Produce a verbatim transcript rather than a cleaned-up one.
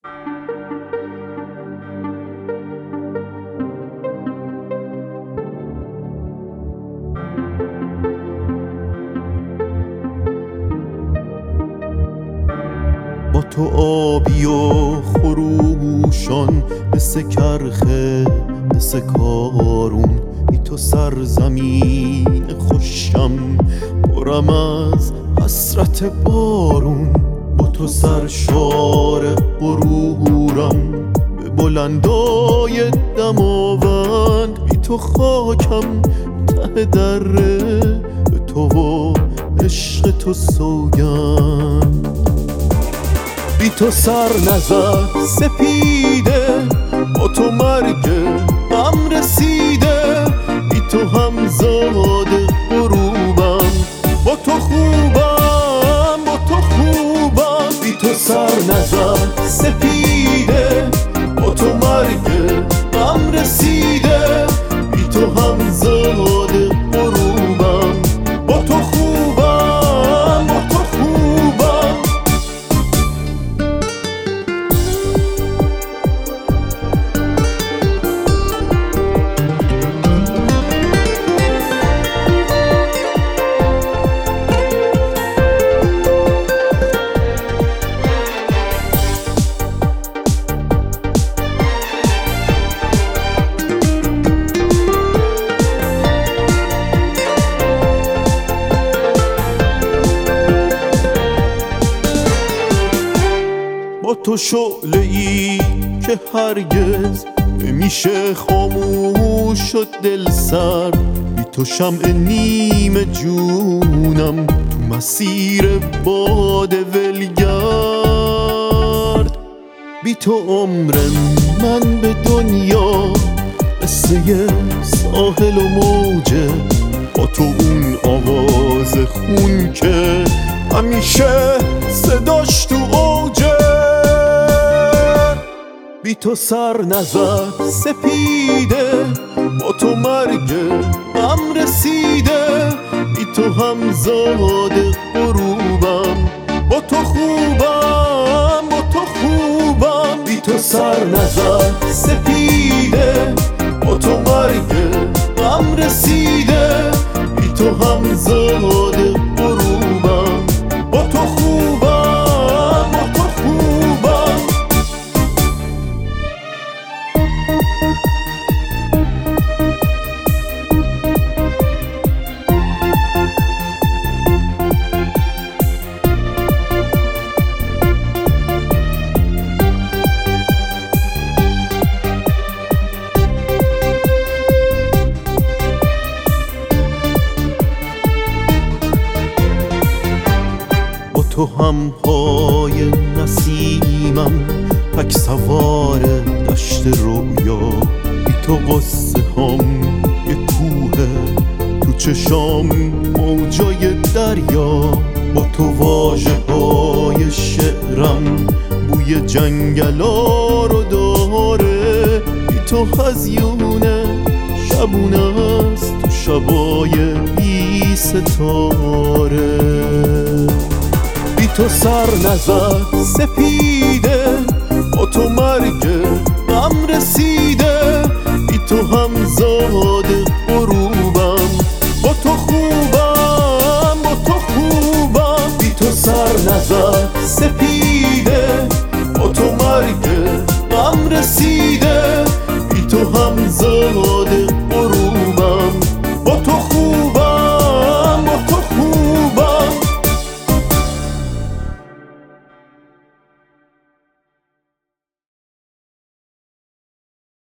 با تو آبی و خروشان، مثل کرخه مثل کارون، بی تو سرزمین خوشم پرم از حسرت بارون. با تو سرشار غرورم به بلندای دماوند، بی تو خاکم ته دره، به تو و عشق تو سوگند. بی تو سر نزد سپیده، با تو مرگ غم رسیده، بی تو هم زاده غروبم، با تو خوبم با تو خوبم. بی تو سر نزد سپیده، با تو مرگ غم رسیده، بی تو هم زاده غروبم، با تو خوبم با تو خوبم. با تو شعله ای که هرگز نمیشه خاموش شد دل سرد، بی تو شمع نیم جونم تو مسیر باد ولگرد. بی تو عمر من به دنیا قصه ساحل و موجه، با تو اون آواز خون که همیشه صداش تو اوجه. بی تو سر نزد سپیده، با تو مرگ غم رسیده، بی تو هم زاده غروبم، با تو خوبم با تو خوبم. بی تو سر نزد سپیده، با تو مرگ غم رسیده، بی تو هم زاده غروبم، با تو خوبم با تو خوبم. تو هم پای نسیمم، تک سوار دشت رویا، بی تو قصه هم یه کوه، تو چشام موجای دریا. با تو واژه های شعرم بوی جنگلا رو داره، بی تو هزیونه شبونه است تو شبای بی ستاره. بی تو سر نزد سپیده، با تو مرگ غم رسیده، بی تو هم زاده غروبم، با تو خوبم با تو خوبم. بی تو سر نزد سپیده، با تو مرگ غم رسیده، بی تو هم زاده